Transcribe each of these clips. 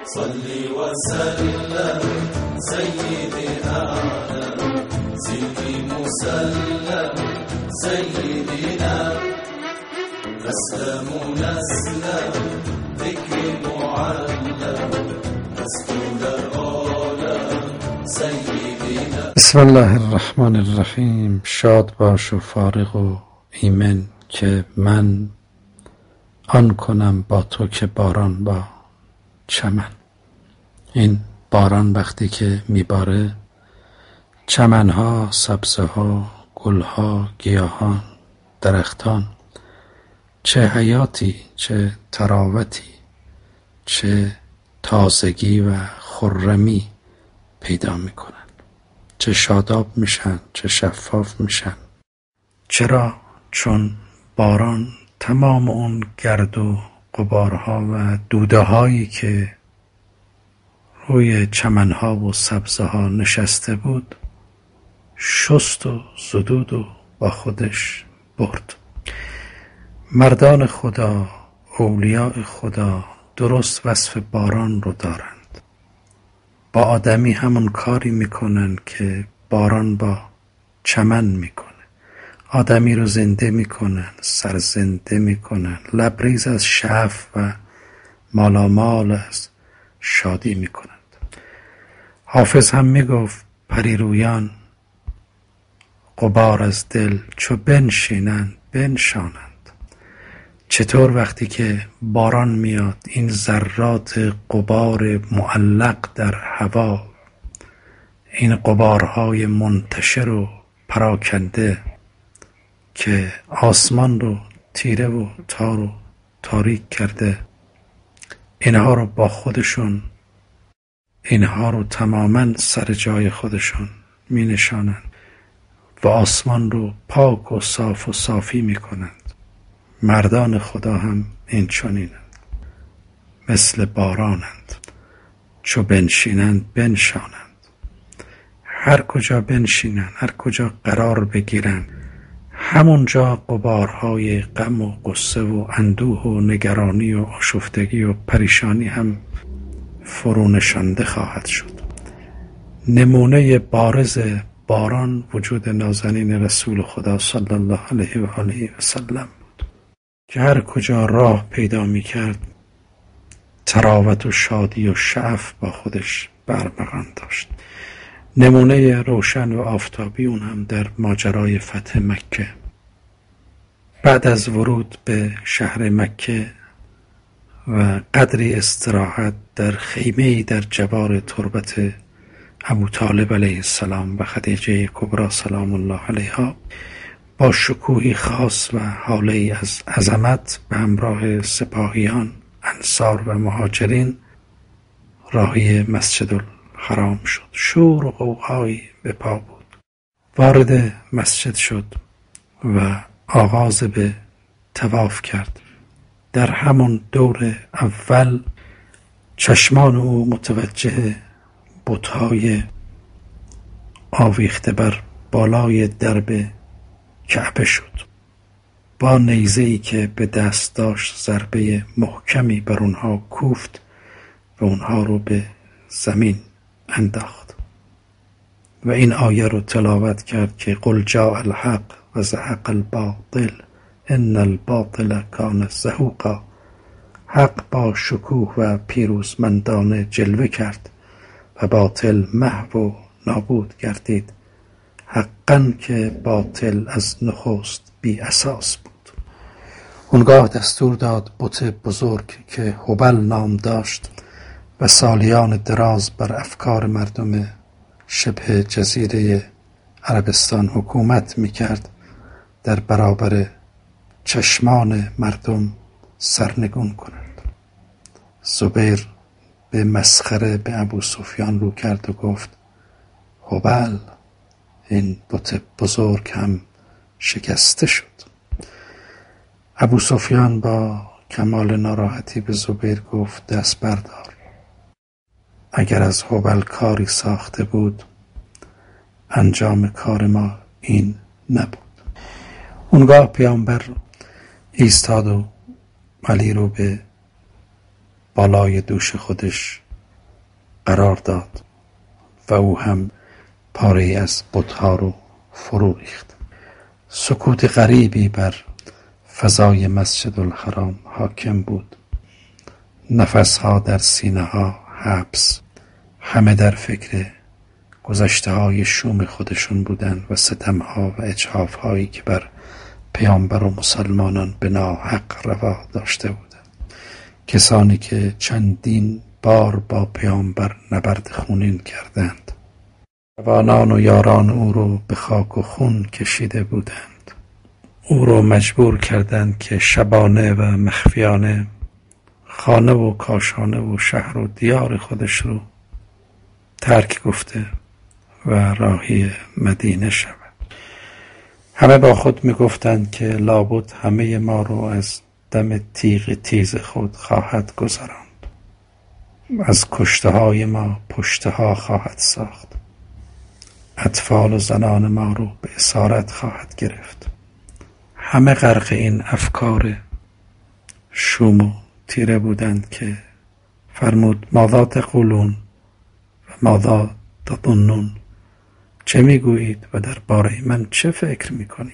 صلی و سلم سیدنا سیدی مسلم سیدنا اسلم نسلم ذکر معلم رسول العالم سیدنا. بسم الله الرحمن الرحیم. شاد باش و فارغ و ایمن که من آن کنم با تو که باران با چمن. این باران وقتی که میباره چمنها، سبزها، گلها، گیاهان، درختان چه حیاتی، چه تراوتی، چه تازگی و خرمی پیدا میکنن، چه شاداب میشن، چه شفاف میشن. چرا؟ چون باران تمام اون گرد و غبارها و دوده هایی که روی چمنها و سبزه ها نشسته بود شست و زدود و با خودش برد. مردان خدا، اولیاء خدا درست وصف باران رو دارند. با آدمی همون کاری میکنن که باران با چمن میکنه. آدمی رو زنده میکنن، سرزنده میکنن، لبریز از شعف و مالامال از شادی میکنند. حافظ هم میگفت پریرویان غبار از دل چو بنشینند بنشانند. چطور وقتی که باران میاد این ذرات غبار معلق در هوا، این غبارهای منتشر و پراکنده که آسمان رو تیره و تار و تاریک کرده، اینها رو با خودشون، اینها رو تماما سر جای خودشون می نشانند و آسمان رو پاک و صاف و صافی می کنند. مردان خدا هم این چنینند، مثل بارانند، چو بنشینند بنشانند. هر کجا بنشینند، هر کجا قرار بگیرند، همونجا غبارهای غم و غصه و اندوه و نگرانی و آشفتگی و پریشانی هم فرونشانده خواهد شد. نمونه بارز باران وجود نازنین رسول خدا صلی الله علیه و آله و سلم بود که هر کجا راه پیدا می کرد تراوت و شادی و شعف با خودش برمغان داشت. نمونه روشن و آفتابی اون هم در ماجرای فتح مکه. بعد از ورود به شهر مکه و قدری استراحت در خیمه‌ای در جوار تربت ابو طالب علیه السلام و خدیجه کبری سلام الله علیها، با شکوهی خاص و حاله‌ای از عظمت به همراه سپاهیان، انصار و مهاجرین راهی مسجد حرام شد. شور و غوغایی به پا بود. وارد مسجد شد و آغاز به طواف کرد. در همون دور اول چشمان او متوجه بت‌های آویخته بر بالای درب کعبه شد. با نیزه‌ای که به دست داشت ضربه محکمی بر اونها کوفت و اونها رو به زمین انداخت و این آیه رو تلاوت کرد که قل جاء الحق و زهق الباطل ان الباطل کان زهوقا. حق با شکوه و پیروزمندانه جلوه کرد و باطل محو و نابود گردید. حقاً که باطل از نخست بی اساس بود. اونگاه دستور داد بت بزرگ که هبل نام داشت و سالیان دراز بر افکار مردم شبه جزیره عربستان حکومت میکرد در برابر چشمان مردم سرنگون کنند. زبیر به مسخره به ابو سفیان رو کرد و گفت هبل، این بت بزرگ هم شکسته شد. ابو سفیان با کمال ناراحتی به زبیر گفت دست بردار. اگر از هبل کاری ساخته بود انجام کار ما این نبود. اونگاه پیامبر ایستاد و علی رو به بالای دوش خودش قرار داد و او هم پاره از بت‌ها رو فرو ریخت. سکوت غریبی بر فضای مسجد الحرام حاکم بود. نفسها در سینه ها حبس، همه در فکر گذشته های شوم خودشون بودن و ستم ها و اجحاف هایی که بر پیامبر و مسلمانان به ناحق روا داشته بودند. کسانی که چندین بار با پیامبر نبرد خونین کردند، جوانان و یاران او رو به خاک و خون کشیده بودند. او رو مجبور کردند که شبانه و مخفیانه خانه و کاشانه و شهر و دیار خودش رو ترک گفته و راهی مدینه شود. همه با خود می گفتند که لابد همه ما رو از دم تیغ تیز خود خواهد گذراند، از کشته های ما پشته ها خواهد ساخت، اطفال و زنان ما رو به اسارت خواهد گرفت. همه غرق این افکار شوم و تیره بودند که فرمود ماذا تقولون و ماذا تظنون، چه میگویید و درباره من چه فکر میکنید؟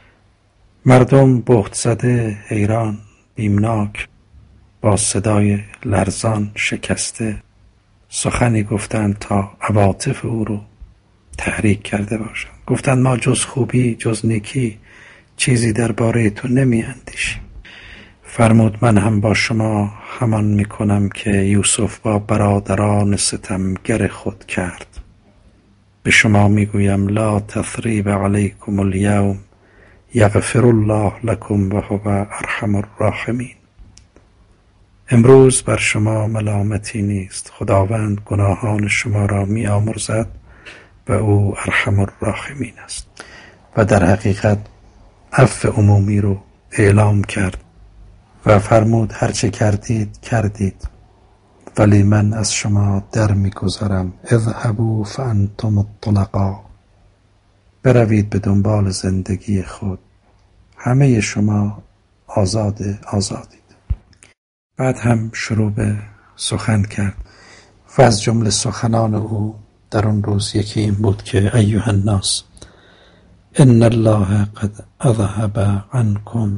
مردم بهت زده، حیران، بیمناک، با صدای لرزان شکسته سخنی گفتند تا عواطف او رو تحریک کرده باشند. گفتند ما جز خوبی جز نیکی چیزی درباره تو نمی اندیشیم. فرمود من هم با شما همان می کنم که یوسف با برادران ستمگر خود کرد. به شما می گویم لا تثریب علیکم الیوم یغفر الله لکم و هو ارحم الراحمین. امروز بر شما ملامتی نیست، خداوند گناهان شما را می آمرزد و او ارحم الراحمین است. و در حقیقت عفو عمومی رو اعلام کرد و فرمود هرچه کردید کردید، ولی من از شما در میگذارم. اذهبوا فانتم الطلقاء، بروید به دنبال زندگی خود، همه شما آزادید. بعد هم شروع به سخن کرد و از جمله سخنان او در اون روز یکی این بود که ایها الناس ان الله قد اذهب عنکم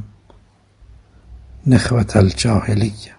نخوة الجاهلیه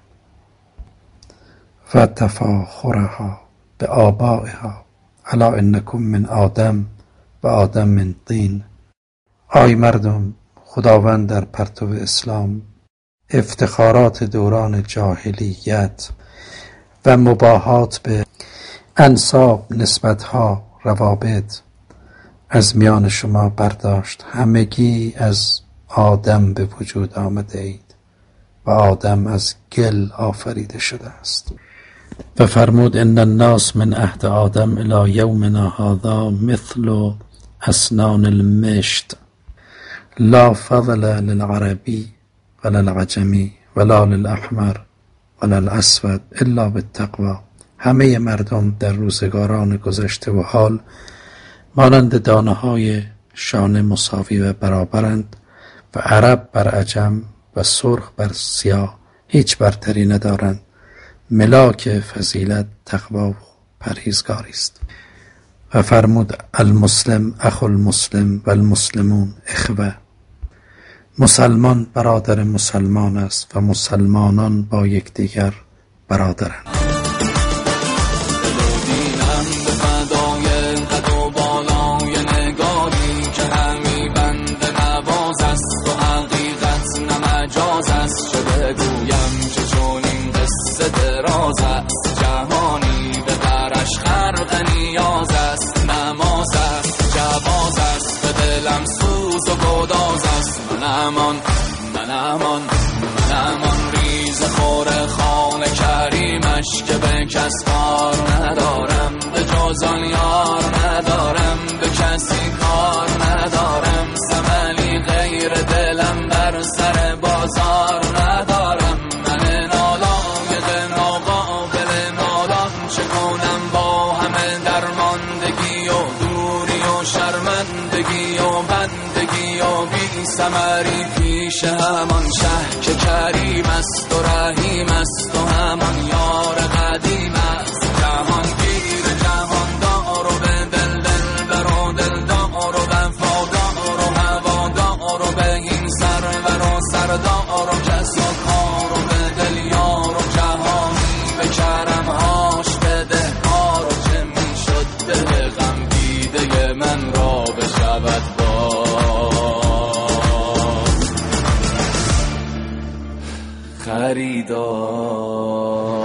و تفاخرها به آبائها الا انکم من آدم و آدم من طین. آی مردم، خداوند در پرتو اسلام افتخارات دوران جاهلیت و مباهات به انساب، نسبتها، روابط از میان شما برداشت. همگی از آدم به وجود آمده اید و آدم از گل آفریده شده است. و فرمود ان الناس من عهد آدم الی یومنا هذا مثل اسنان المشط لا فضل للعربی ولا العجمی ولا للاحمر ولا الاسود الا بالتقوی. همه مردم در روزگاران گذشته و حال مانند دانه های شانه مساوی و برابرند و عرب بر عجم و سرخ بر سیاه هیچ برتری ندارند. ملاک فضیلت تقوی و پرهیزگاری است. و فرمود المسلم اخو المسلم و المسلمون اخوه. مسلمان برادر مسلمان است و مسلمانان با یکدیگر برادرند. جهانی به برش خرق نیاز است، نماز است، جواز است، به دلم سوز و گداز است. من امان ریز خور خان کریمش که به کس کار ندارم، به جز آن یار ندارم، به کسی کار ندارم. ثملی غیر دلم بر سر بازار ندارم. ثمری پیش همان شه که کریم است و رحیم است و همان یار قدیم است. جهان خریدار.